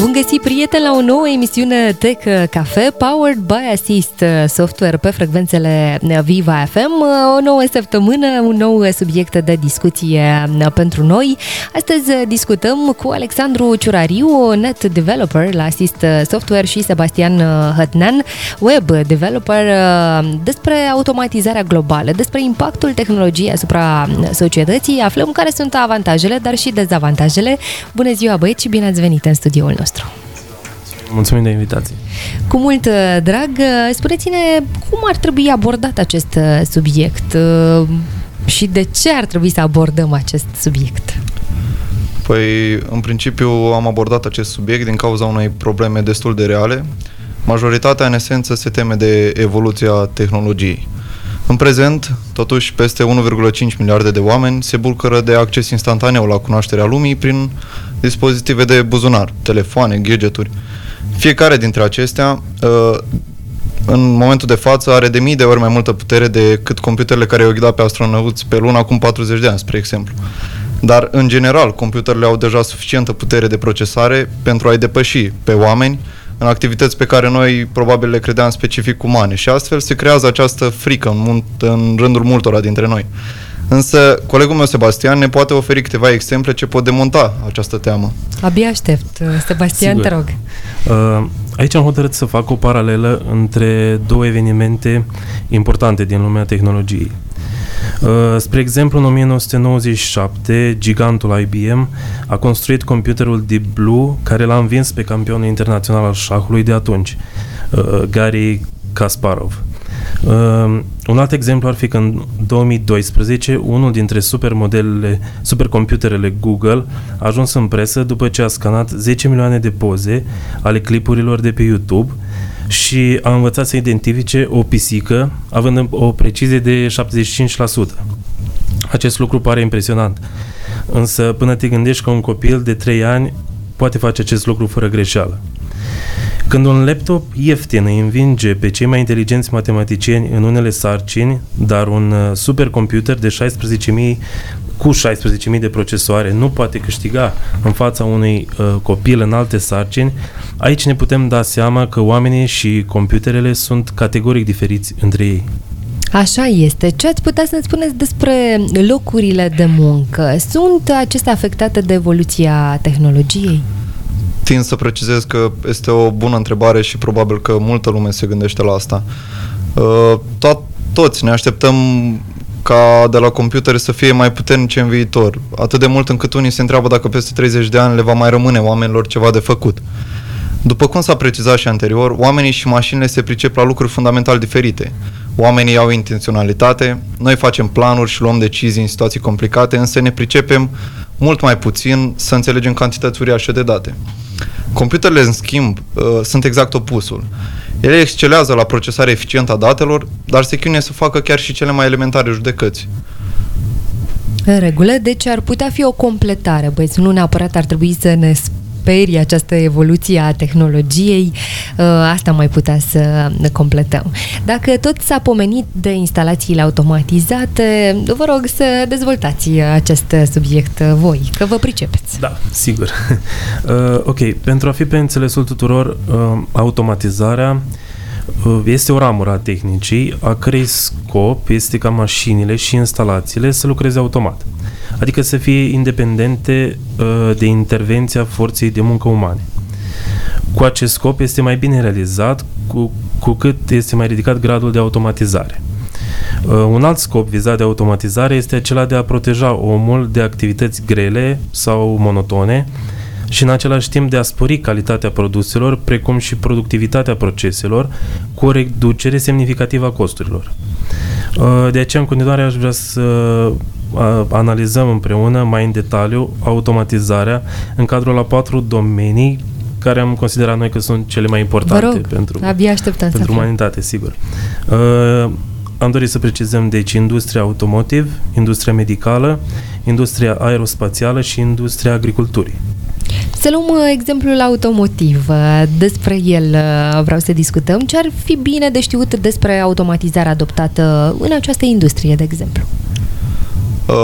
Bun găsit, prieteni, la o nouă emisiune Tech Cafe, powered by Assist Software pe frecvențele Viva FM. O nouă săptămână, un nou subiect de discuție pentru noi. Astăzi discutăm cu Alexandru Ciurariu, net developer la Assist Software, și Sebastian Hătnean, web developer, despre automatizarea globală, despre impactul tehnologiei asupra societății. Aflăm care sunt avantajele, dar și dezavantajele. Bună ziua, băieți, și bine ați venit în studioul nostru. Mulțumim de invitație. Cu mult drag. Spuneți-ne cum ar trebui abordat acest subiect și de ce ar trebui să abordăm acest subiect? Păi, în principiu, am abordat acest subiect din cauza unei probleme destul de reale. Majoritatea, în esență, se teme de evoluția tehnologiei. În prezent, totuși, peste 1,5 miliarde de oameni se bucură de acces instantaneu la cunoașterea lumii prin dispozitive de buzunar, telefoane, gadgeturi. Fiecare dintre acestea, în momentul de față, are de mii de ori mai multă putere decât computerele care au ghidat pe astronauți pe lună acum 40 de ani, spre exemplu. Dar, în general, computerele au deja suficientă putere de procesare pentru a-i depăși pe oameni în activități pe care noi probabil le credeam specific umane, și astfel se creează această frică în rândul multora dintre noi. Însă, colegul meu Sebastian ne poate oferi câteva exemple ce pot demonta această teamă. Abia aștept. Sebastian, Sigur. te rog. Aici am hotărât să fac o paralelă între două evenimente importante din lumea tehnologiei. Spre exemplu, în 1997, gigantul IBM a construit computerul Deep Blue, care l-a învins pe campionul internațional al șahului de atunci, Garry Kasparov. Un alt exemplu ar fi că în 2012 unul dintre supercomputerele Google a ajuns în presă după ce a scanat 10 milioane de poze ale clipurilor de pe YouTube și a învățat să identifice o pisică având o precizie de 75%. Acest lucru pare impresionant, însă până te gândești că un copil de 3 ani poate face acest lucru fără greșeală. Când un laptop ieftin îi învinge pe cei mai inteligenți matematicieni în unele sarcini, dar un supercomputer de 16.000 de procesoare nu poate câștiga în fața unui copil în alte sarcini, aici ne putem da seama că oamenii și computerele sunt categoric diferiți între ei. Așa este. Ce ați putea să ne spuneți despre locurile de muncă? Sunt acestea afectate de evoluția tehnologiei? Tind să precizez că este o bună întrebare și probabil că multă lume se gândește la asta. Toți ne așteptăm ca de la computere să fie mai puternice în viitor, atât de mult încât unii se întreabă dacă peste 30 de ani le va mai rămâne oamenilor ceva de făcut. După cum s-a precizat și anterior, oamenii și mașinile se pricep la lucruri fundamental diferite. Oamenii au intenționalitate, noi facem planuri și luăm decizii în situații complicate, însă ne pricepem mult mai puțin să înțelegem cantități uriașe de date. Computerele, în schimb, sunt exact opusul. Ele excelează la procesarea eficientă a datelor, dar se chinuie să facă chiar și cele mai elementare judecăți. În regulă, deci ar putea fi o completare, băieți, nu neapărat ar trebui să ne sperie această evoluție a tehnologiei, asta mai putea să ne completăm. Dacă tot s-a pomenit de instalațiile automatizate, vă rog să dezvoltați acest subiect voi, că vă pricepeți. Da, sigur. Ok, pentru a fi pe înțelesul tuturor, automatizarea este o ramură a tehnicii, a cărei scop este ca mașinile și instalațiile să lucreze automat, adică să fie independente de intervenția forței de muncă umane. Cu acest scop este mai bine realizat cu cât este mai ridicat gradul de automatizare. Un alt scop vizat de automatizare este acela de a proteja omul de activități grele sau monotone și în același timp de a spori calitatea produselor, precum și productivitatea proceselor, cu o reducere semnificativă a costurilor. De aceea, în continuare, aș vrea să analizăm împreună mai în detaliu automatizarea în cadrul a 4 domenii care am considerat noi că sunt cele mai importante pentru umanitate, sigur. Am dorit să precizăm, deci, industria automotive, industria medicală, industria aerospațială și industria agriculturii. Să luăm exemplul automotiv. Despre el vreau să discutăm. Ce ar fi bine de știut despre automatizarea adoptată în această industrie, de exemplu?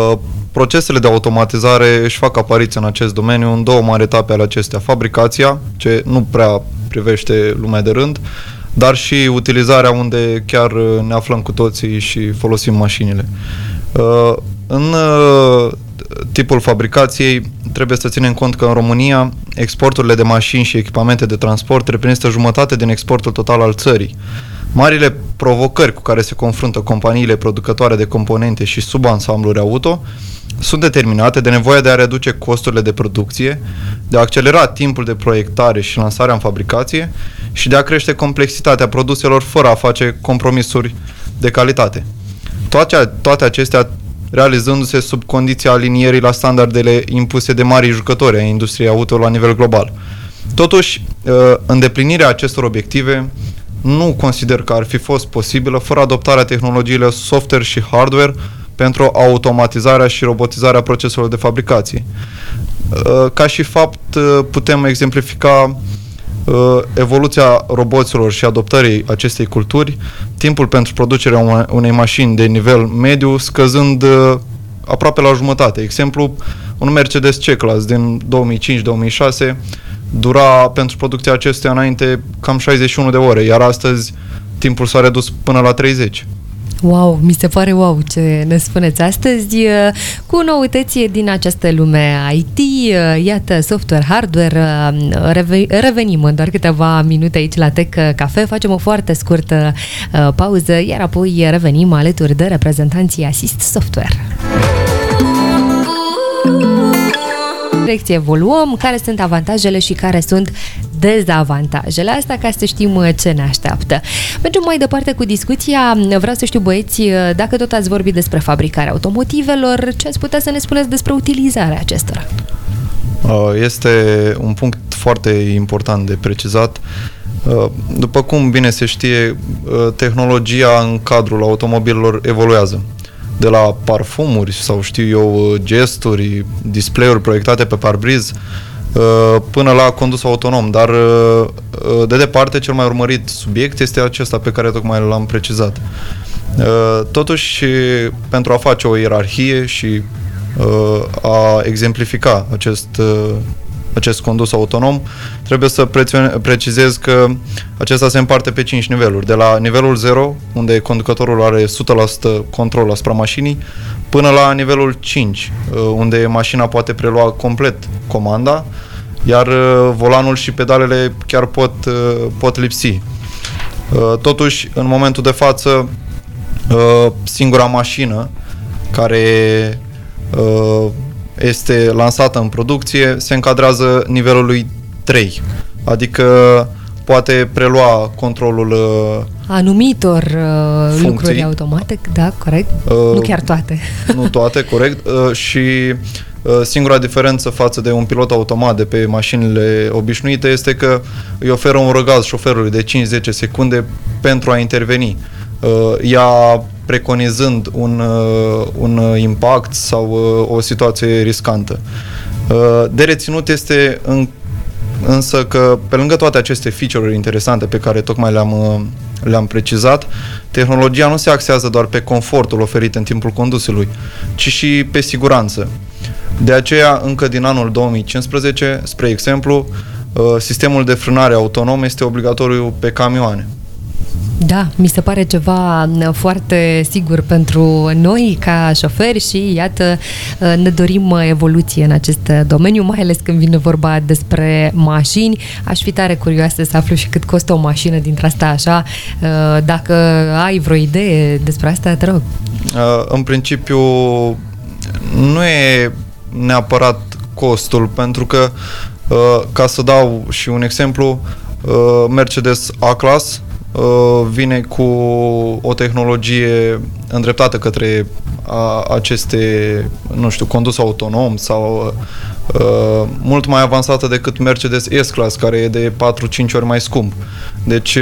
procesele de automatizare își fac apariție în acest domeniu în două mari etape ale acestea. Fabricația, ce nu prea privește lumea de rând, dar și utilizarea unde chiar ne aflăm cu toții și folosim mașinile. În tipul fabricației trebuie să ținem cont că în România exporturile de mașini și echipamente de transport reprezintă jumătate din exportul total al țării. Marile provocări cu care se confruntă companiile producătoare de componente și subansambluri auto sunt determinate de nevoia de a reduce costurile de producție, de a accelera timpul de proiectare și lansarea în fabricație și de a crește complexitatea produselor fără a face compromisuri de calitate. Toate acestea realizându-se sub condiția alinierii la standardele impuse de mari jucători ai industriei auto la nivel global. Totuși, îndeplinirea acestor obiective nu consider că ar fi fost posibilă fără adoptarea tehnologiilor software și hardware pentru automatizarea și robotizarea proceselor de fabricație. Ca și fapt, putem exemplifica evoluția roboților și adoptării acestei culturi, timpul pentru producerea unei mașini de nivel mediu scăzând aproape la jumătate. Exemplu, un Mercedes C-Class din 2005-2006 dura pentru producția acestuia înainte cam 61 de ore, iar astăzi timpul s-a redus până la 30. Wow, mi se pare wow ce ne spuneți astăzi cu noutăți din această lume IT, iată, software, hardware. Revenim în doar câteva minute aici la Tech Cafe, facem o foarte scurtă pauză, iar apoi revenim alături de reprezentanții Assist Software. Direcție evoluăm, care sunt avantajele și care sunt dezavantajele. Asta ca să știm ce ne așteaptă. Mergem mai departe cu discuția. Vreau să știu, băieți, dacă tot ați vorbit despre fabricarea automotivelor, ce ați putea să ne spuneți despre utilizarea acestora? Este un punct foarte important de precizat. După cum bine se știe, tehnologia în cadrul automobilelor evoluează. De la parfumuri sau știu eu, gesturi, display-uri proiectate pe parbriz, până la condus autonom, dar de departe cel mai urmărit subiect este acesta pe care tocmai l-am precizat. Totuși, pentru a face o ierarhie și a exemplifica acest condus autonom, trebuie să precizez că acesta se împarte pe 5 niveluri. De la nivelul 0, unde conducătorul are 100% control asupra mașinii, până la nivelul 5, unde mașina poate prelua complet comanda, iar volanul și pedalele chiar pot lipsi. Totuși, în momentul de față, singura mașină care este lansată în producție se încadrează nivelului 3, adică poate prelua controlul anumitor lucruri automate, da, corect? Nu chiar toate. Nu toate, corect. Și singura diferență față de un pilot automat de pe mașinile obișnuite este că îi oferă un răgaz șoferului de 5-10 secunde pentru a interveni. Ea preconizând un impact sau o situație riscantă. De reținut este însă că pe lângă toate aceste feature-uri interesante pe care tocmai le-am precizat, tehnologia nu se axează doar pe confortul oferit în timpul condusului, ci și pe siguranță. De aceea, încă din anul 2015, spre exemplu, sistemul de frânare autonom este obligatoriu pe camioane. Da, mi se pare ceva foarte sigur pentru noi ca șoferi și iată, ne dorim evoluție în acest domeniu, mai ales când vine vorba despre mașini. Aș fi tare curioasă să aflu și cât costă o mașină dintre asta așa. Dacă ai vreo idee despre asta, te rog. În principiu, nu e neapărat costul, pentru că, ca să dau și un exemplu, Mercedes A-Class vine cu o tehnologie îndreptată către aceste, nu știu, condus autonom sau mult mai avansată decât Mercedes S-Class, care e de 4-5 ori mai scump. Deci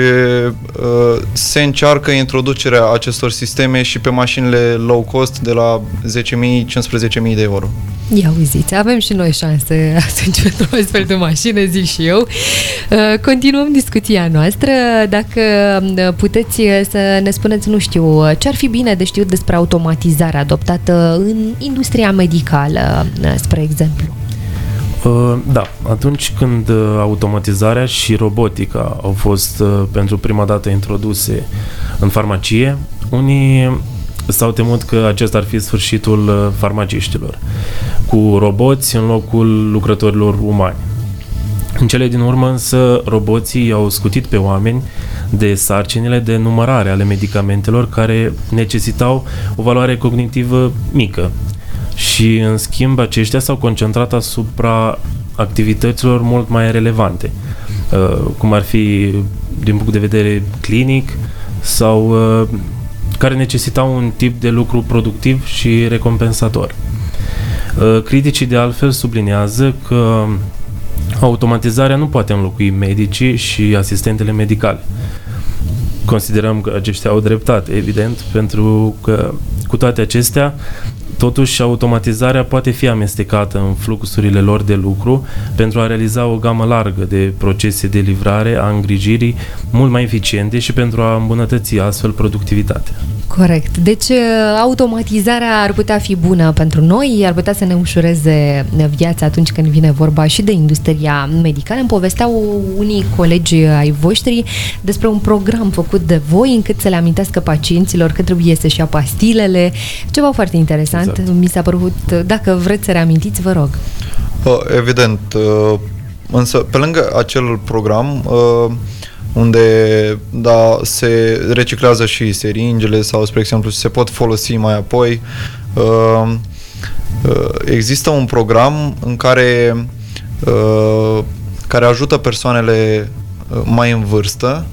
se încearcă introducerea acestor sisteme și pe mașinile low cost de la 10.000-15.000 de euro. Ia uziți, avem și noi șanse atunci pentru o astfel de mașină, zic și eu. Continuăm discuția noastră. Dacă puteți să ne spuneți, nu știu, ce ar fi bine de știut despre automatizarea adoptată în industria medicală, spre exemplu. Da, atunci când automatizarea și robotica au fost pentru prima dată introduse în farmacie, unii s-au temut că acesta ar fi sfârșitul farmaciștilor, cu roboți în locul lucrătorilor umani. În cele din urmă însă, roboții au scutit pe oameni de sarcinile de numărare ale medicamentelor care necesitau o valoare cognitivă mică. Și, în schimb, aceștia s-au concentrat asupra activităților mult mai relevante, cum ar fi din punct de vedere clinic sau care necesitau un tip de lucru productiv și recompensator. Criticii, de altfel, subliniază că automatizarea nu poate înlocui medicii și asistentele medicale. Considerăm că aceștia au dreptate, evident, pentru că, cu toate acestea, totuși, automatizarea poate fi amestecată în fluxurile lor de lucru pentru a realiza o gamă largă de procese de livrare a îngrijirii mult mai eficiente și pentru a îmbunătăți astfel productivitatea. Corect. Deci, automatizarea ar putea fi bună pentru noi, ar putea să ne ușureze viața atunci când vine vorba și de industria medicală. Îmi povesteau unii colegi ai voștri despre un program făcut de voi încât să le amintească pacienților că trebuie să-și ia pastilele. Ceva foarte interesant. Exact. Mi s-a părut. Dacă vreți să reamintiți, vă rog. Evident. Însă, pe lângă acel program unde se reciclează și seringele sau, spre exemplu, se pot folosi mai apoi, există un program în care ajută persoanele mai în vârstă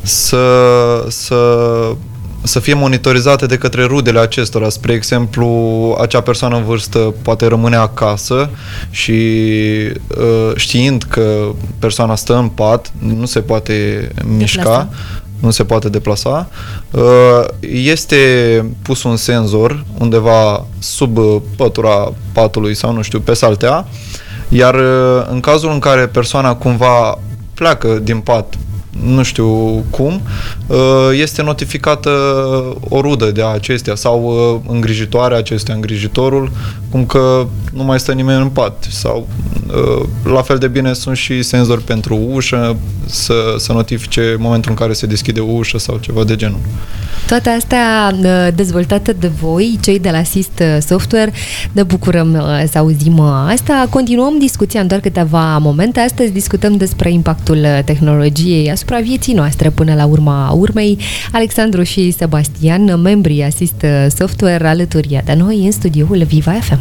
să fie monitorizate de către rudele acestora. Spre exemplu, acea persoană în vârstă poate rămâne acasă și știind că persoana stă în pat, nu se poate mișca, nu se poate deplasa, este pus un senzor undeva sub pătura patului sau, nu știu, pe saltea, iar în cazul în care persoana cumva pleacă din pat, nu știu cum, este notificată o rudă de acestea sau îngrijitoarea acestea, îngrijitorul, cum că nu mai stă nimeni în pat. Sau la fel de bine sunt și senzori pentru ușă, să notifice momentul în care se deschide o ușă sau ceva de genul. Toate astea dezvoltate de voi, cei de la Assist Software, ne bucurăm să auzim asta. Continuăm discuția în doar câteva momente. Astăzi discutăm despre impactul tehnologiei asupra vieții noastre până la urma urmei. Alexandru și Sebastian, membrii Assist Software, alături de noi în studioul Viva FM.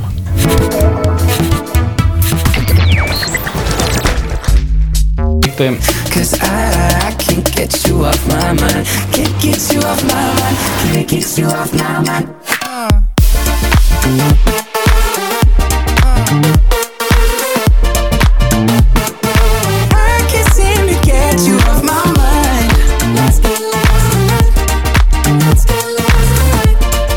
Cause I can't get you off my mind. Can't get you off my mind. Can't get you off my mind. I can't seem to get you off my mind. Let's get lost tonight. Let's get lost tonight.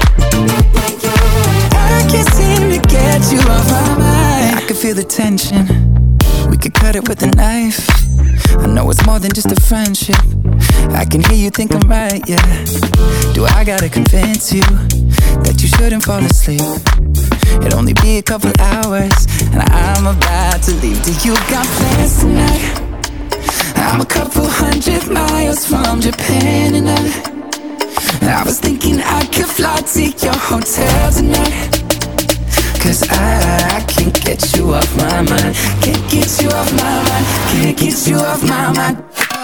I can't seem to get you off my mind. I can feel the tension. We could cut it with a knife. I know it's more than just a friendship. I can hear you think I'm right, yeah. Do I gotta convince you that you shouldn't fall asleep? It'll only be a couple hours and I'm about to leave. Do you got plans tonight? I'm a couple 100 miles from Japan and I was thinking I could fly to your hotel tonight. Cause I can't get you off my mind. Can't get you off my mind. Can't get you off my mind.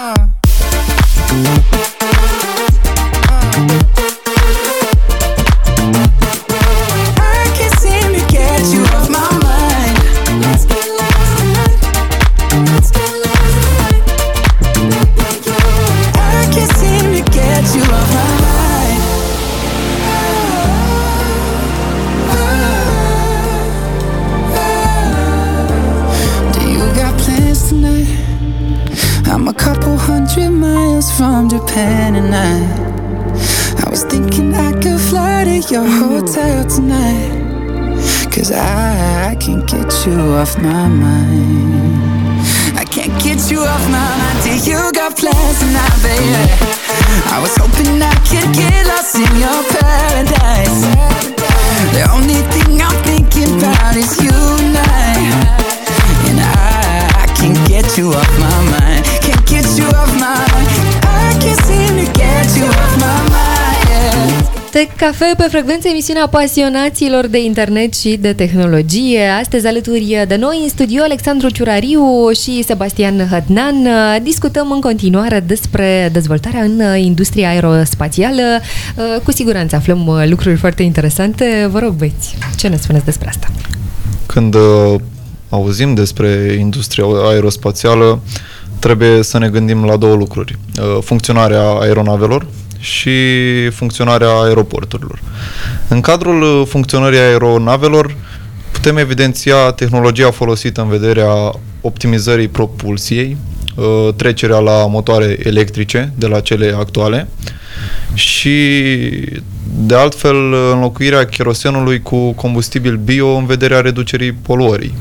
I can't seem to get you off my mind. Let's get lost tonight. Let's get lost tonight. I can't seem to get you off my mind. couple hundred miles from Japan, and I was thinking I could fly to your hotel tonight, 'cause I can't get you off my mind. I can't get you off my mind till you got plans tonight, baby. I was hoping I could get lost in your paradise. The only thing I'm thinking about is you and and I can't get you off my mind. Can't get you off my mind. I can't seem to get you off my mind, yeah. Tech Cafe pe frecvență, emisiunea pasionaților de internet și de tehnologie. Astăzi alături de noi în studio Alexandru Ciurariu și Sebastian Hădnan. Discutăm în continuare despre dezvoltarea în industria aerospațială. Cu siguranță aflăm lucruri foarte interesante. Vă rog, băieți, ce ne spuneți despre asta? Când auzim despre industria aerospațială, trebuie să ne gândim la două lucruri. Funcționarea aeronavelor și funcționarea aeroporturilor. În cadrul funcționării aeronavelor putem evidenția tehnologia folosită în vederea optimizării propulsiei, trecerea la motoare electrice de la cele actuale și, de altfel, înlocuirea cherosenului cu combustibil bio în vederea reducerii poluării.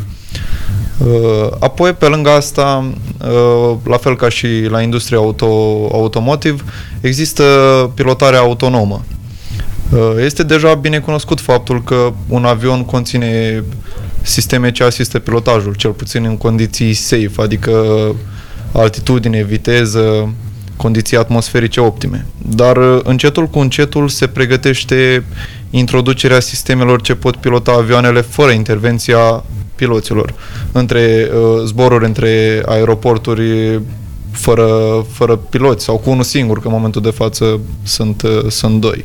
Apoi, pe lângă asta, la fel ca și la industria automotive, există pilotarea autonomă. Este deja bine cunoscut faptul că un avion conține sisteme ce asistă pilotajul, cel puțin în condiții safe, adică altitudine, viteză, condiții atmosferice optime. Dar încetul cu încetul se pregătește introducerea sistemelor ce pot pilota avioanele fără intervenția piloților, între zboruri între aeroporturi fără piloți sau cu unul singur, că în momentul de față sunt doi.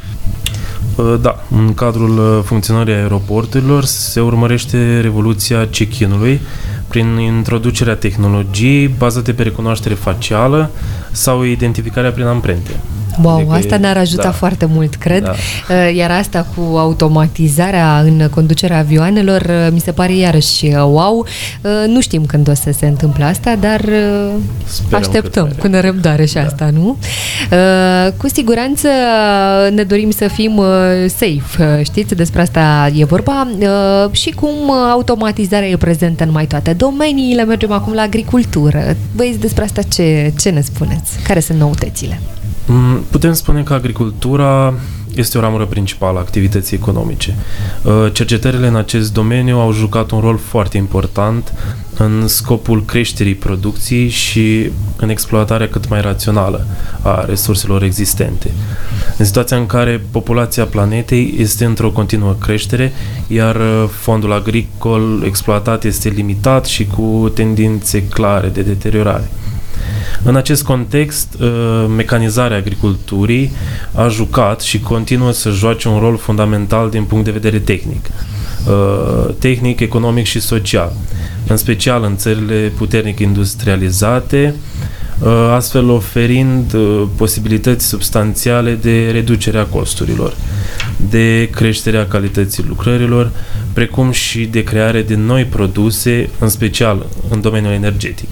Da, în cadrul funcționării aeroporturilor se urmărește revoluția check-in-ului prin introducerea tehnologiei bazate pe recunoaștere facială sau identificarea prin amprente. Wow, adică asta ne-ar ajuta foarte mult, cred. Da. Iar asta cu automatizarea în conducerea avioanelor mi se pare iarăși wow. Nu știm când o să se întâmple asta, dar așteptăm cu nerăbdare și asta, nu? Cu siguranță ne dorim să fim safe, știți, despre asta e vorba. Și cum automatizarea e prezentă în mai toate domeniile. Mergem acum la agricultură. Băieți, despre asta ce ne spuneți? Care sunt noutățile? Putem spune că agricultura este o ramură principală a activității economice. Cercetările în acest domeniu au jucat un rol foarte important în scopul creșterii producției și în exploatarea cât mai rațională a resurselor existente. În situația în care populația planetei este într-o continuă creștere, iar fondul agricol exploatat este limitat și cu tendințe clare de deteriorare. În acest context, mecanizarea agriculturii a jucat și continuă să joace un rol fundamental din punct de vedere tehnic, economic și social, în special în țările puternic industrializate, astfel oferind posibilități substanțiale de reducere a costurilor, de creșterea calității lucrărilor, precum și de creare de noi produse, în special în domeniul energetic.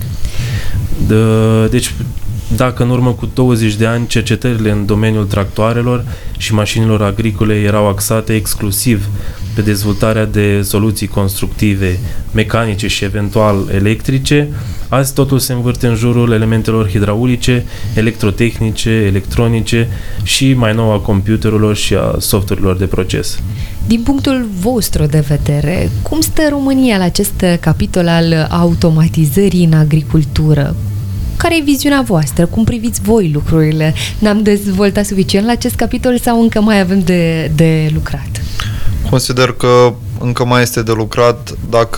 Deci, dacă în urmă cu 20 de ani cercetările în domeniul tractoarelor și mașinilor agricole erau axate exclusiv pe dezvoltarea de soluții constructive, mecanice și eventual electrice, azi totul se învârte în jurul elementelor hidraulice, electrotehnice, electronice și mai nou a computerelor și a software-urilor de proces. Din punctul vostru de vedere, cum stă România la acest capitol al automatizării în agricultură? Care e viziunea voastră? Cum priviți voi lucrurile? Ne-am dezvoltat suficient la acest capitol sau încă mai avem de lucrat? Consider că încă mai este de lucrat dacă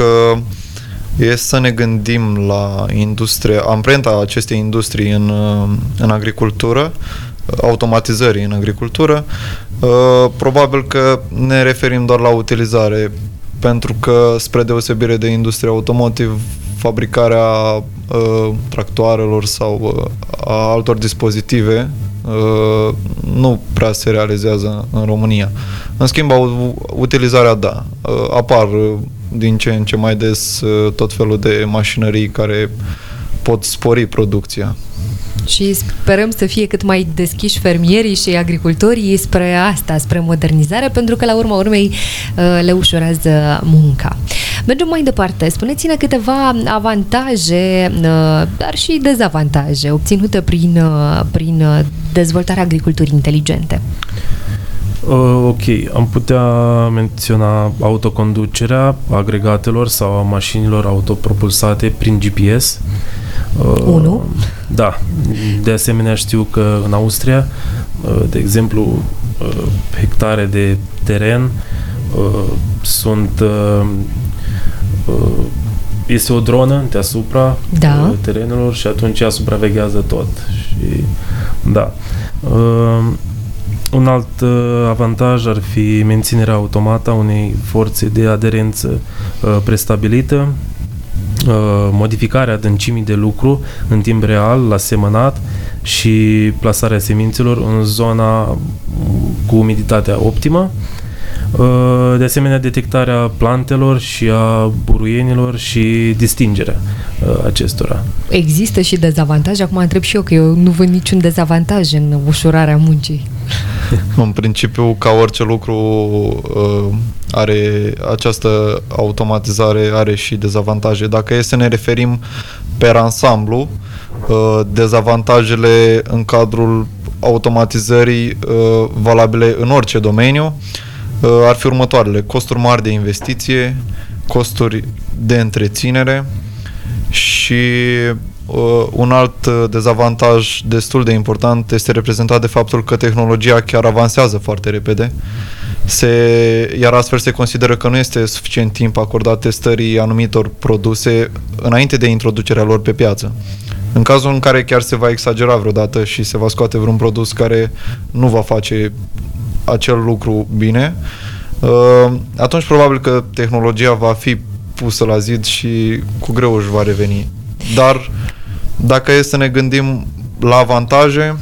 e să ne gândim la amprenta acestei industrii în agricultură, automatizării în agricultură. Probabil că ne referim doar la utilizare, pentru că, spre deosebire de industria automotive, fabricarea tractoarelor sau a altor dispozitive nu prea se realizează în România. În schimb, utilizarea, da. Apar din ce în ce mai des tot felul de mașinării care pot spori producția. Și sperăm să fie cât mai deschiși fermierii și agricultorii spre asta, spre modernizare, pentru că la urma urmei le ușurează munca. Mergem mai departe. Spuneți-ne câteva avantaje, dar și dezavantaje obținute prin dezvoltarea agriculturii inteligente. Ok, am putea menționa autoconducerea agregatelor sau a mașinilor autopropulsate prin GPS. 1. Da. De asemenea știu că în Austria, de exemplu, hectare de teren sunt este o dronă deasupra terenelor și atunci ea supraveghează tot. Și da. Un alt avantaj ar fi menținerea automată a unei forțe de aderență prestabilită, modificarea adâncimii de lucru în timp real la semănat și plasarea semințelor în zona cu umiditatea optimă. De asemenea, detectarea plantelor și a buruienilor și distingerea acestora. Există și dezavantaje? Acum întreb și eu, că eu nu văd niciun dezavantaj în ușurarea muncii. În principiu, ca orice lucru are această automatizare, are și dezavantaje. Dacă e să ne referim pe ansamblu, dezavantajele în cadrul automatizării valabile în orice domeniu ar fi următoarele: costuri mari de investiție, costuri de întreținere și un alt dezavantaj destul de important este reprezentat de faptul că tehnologia chiar avansează foarte repede, iar astfel se consideră că nu este suficient timp acordat testării anumitor produse înainte de introducerea lor pe piață. În cazul în care chiar se va exagera vreodată și se va scoate vreun produs care nu va face acel lucru bine, atunci probabil că tehnologia va fi pusă la zid și cu greu își va reveni. Dar dacă e să ne gândim la avantaje,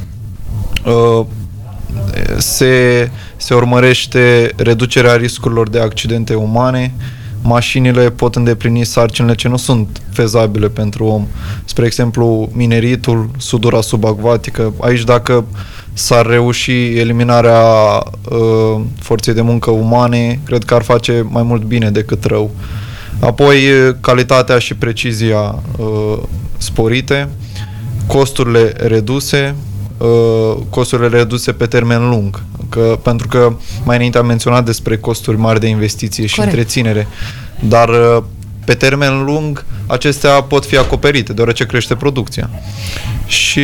se urmărește reducerea riscurilor de accidente umane, mașinile pot îndeplini sarcinile ce nu sunt fezabile pentru om. Spre exemplu, mineritul, sudura subacvatică. Aici, dacă s-ar reuși eliminarea forței de muncă umane, cred că ar face mai mult bine decât rău. Apoi, calitatea și precizia sporite, costurile reduse pe termen lung. Pentru că mai înainte am menționat despre costuri mari de investiție și întreținere, dar pe termen lung acestea pot fi acoperite, deoarece crește producția. Și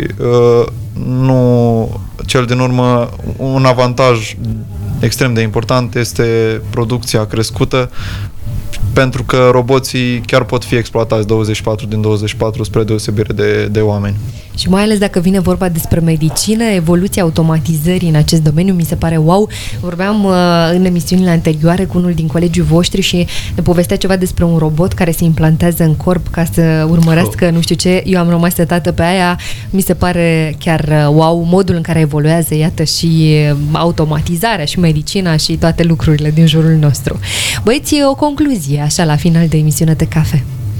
cel din urmă, un avantaj extrem de important este producția crescută, pentru că roboții chiar pot fi exploatați 24 din 24 spre deosebire de oameni. Și mai ales dacă vine vorba despre medicină, evoluția automatizării în acest domeniu mi se pare wow. Vorbeam în emisiunile anterioare cu unul din colegii voștri și ne povestea ceva despre un robot care se implantează în corp ca să urmărească nu știu ce. Eu am rămas setată pe aia. Mi se pare chiar wow modul în care evoluează, iată, și automatizarea și medicina și toate lucrurile din jurul nostru. Băieți, o concluzie așa la final de emisiune de cafe.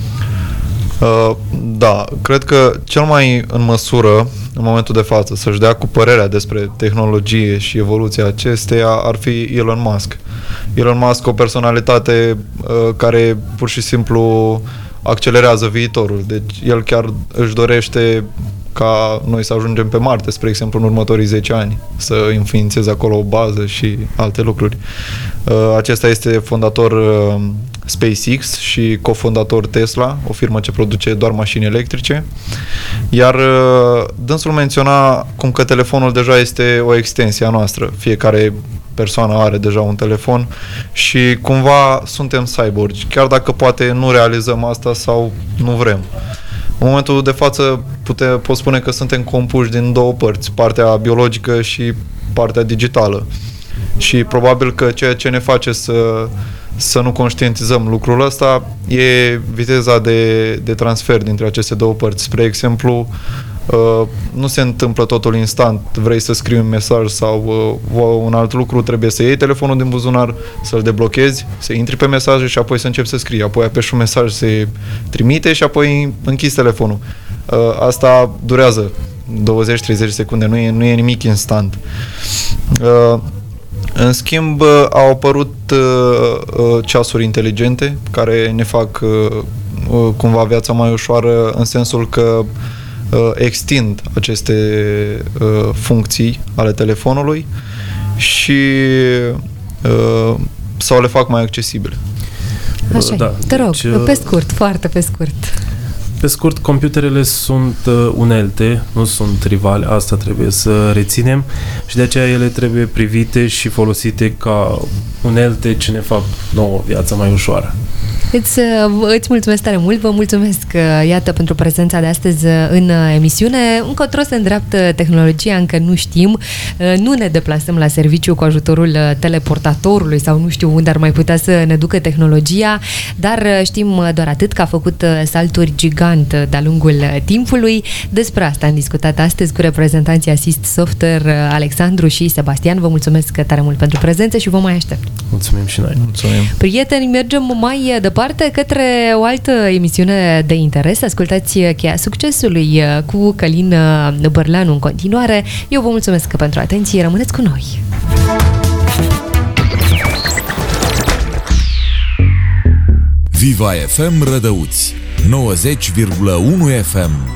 Da, cred că cel mai în măsură în momentul de față să-și dea cu părerea despre tehnologie și evoluția acesteia ar fi Elon Musk. Elon Musk, o personalitate care pur și simplu accelerează viitorul. Deci el chiar își dorește ca noi să ajungem pe Marte, spre exemplu, în următorii 10 ani, să înființeze acolo o bază și alte lucruri. Acesta este fondator SpaceX și cofondator Tesla, o firmă ce produce doar mașini electrice. Iar dânsul menționa cum că telefonul deja este o extensie a noastră. Fiecare persoană are deja un telefon și cumva suntem cyborgi, chiar dacă poate nu realizăm asta sau nu vrem. În momentul de față pot spune că suntem compuși din două părți, partea biologică și partea digitală. Și probabil că ceea ce ne face să nu conștientizăm lucrul ăsta e viteza de transfer dintre aceste două părți. Spre exemplu, Nu se întâmplă totul instant, vrei să scrii un mesaj sau un alt lucru, trebuie să iei telefonul din buzunar, să-l deblochezi, să intri pe mesaje și apoi să începi să scrii, apoi apeși un mesaj, se trimite și apoi închizi telefonul. Asta durează 20-30 secunde, nu e nimic instant. În schimb, au apărut ceasuri inteligente care ne fac cumva viața mai ușoară, în sensul că extind aceste funcții ale telefonului și sau le fac mai accesibile. Așa, da, te rog, pe scurt, foarte pe scurt. Pe scurt, computerele sunt unelte, nu sunt rivale, asta trebuie să reținem și de aceea ele trebuie privite și folosite ca unelte ce ne fac nouă viața mai ușoară. Îți mulțumesc tare mult, vă mulțumesc, iată, pentru prezența de astăzi în emisiune. Încotro se îndreaptă tehnologia, încă nu știm, nu ne deplasăm la serviciu cu ajutorul teleportatorului sau nu știu unde ar mai putea să ne ducă tehnologia, dar știm doar atât că a făcut salturi gigant de-a lungul timpului. Despre asta am discutat astăzi cu reprezentanții Assist Software, Alexandru și Sebastian. Vă mulțumesc tare mult pentru prezență și vă mai aștept. Mulțumim și noi. Mulțumim. Prieteni, mergem mai departe către o altă emisiune de interes. Ascultați Cheia Succesului cu Călin Bărlanu în continuare. Eu vă mulțumesc pentru atenție. Rămâneți cu noi! Viva FM Rădăuți 90,1 FM.